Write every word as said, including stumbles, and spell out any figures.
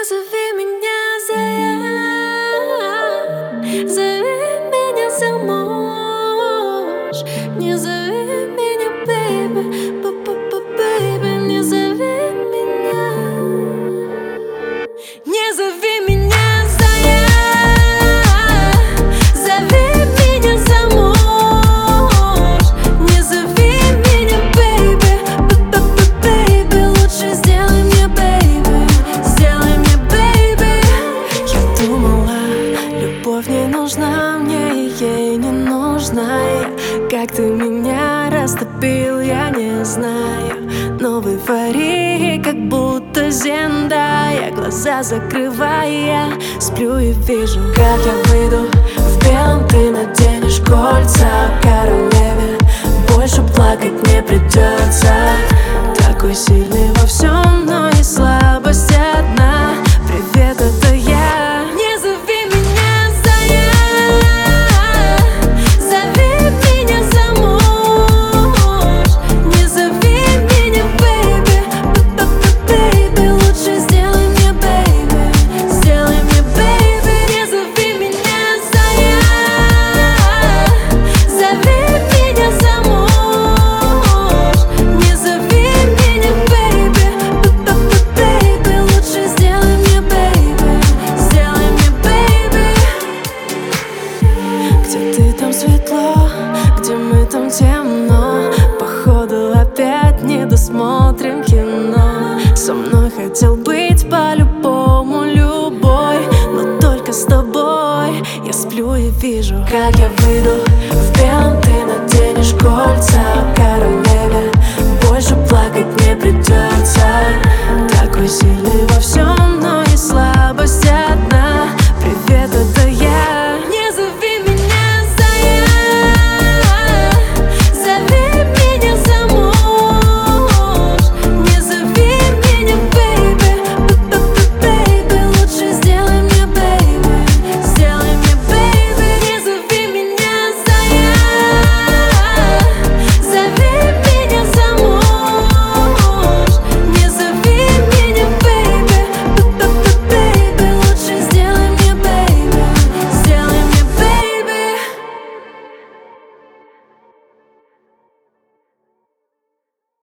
зови меня, Зая, зови меня замуж. Не зови меня, бэйби, бэйби, не зови меня. Не зови меня, Зая, зови меня замуж. Не зови меня, бэйби, бэйби, лучше сделай мне, бэйби, сделай мне, бэйби. Я думала, любовь не нужна мне, и ей не нужна я. Как ты меня растопил, я не знаю. Но в эйфории, как будто Зендая, глаза закрывая, сплю и вижу, как я выйду в белом, ты наденешь кольца королеве. Больше плакать не придется. Такой сильный во всем, но и слабость одна. Привет, это я. Не зови меня, Зая, зови меня замуж. Не зови меня, бэйби, бэйби, лучше сделай мне, бэйби, сделай мне, бэйби. Не зови меня, Зая, зови меня замуж. Не зови меня, бэйби, бэйби, лучше сделай мне, бэйби, сделай мне, бэйби. Где ты, там светло, где мы, там темно. Походу опять не досмотрим кино. Со мной хотел быть по-любому любой, но только с тобой. Я сплю и вижу, как я выйду в белом, ты наденешь кольца королеве. Больше плакать не придется. Такой сильный во всем,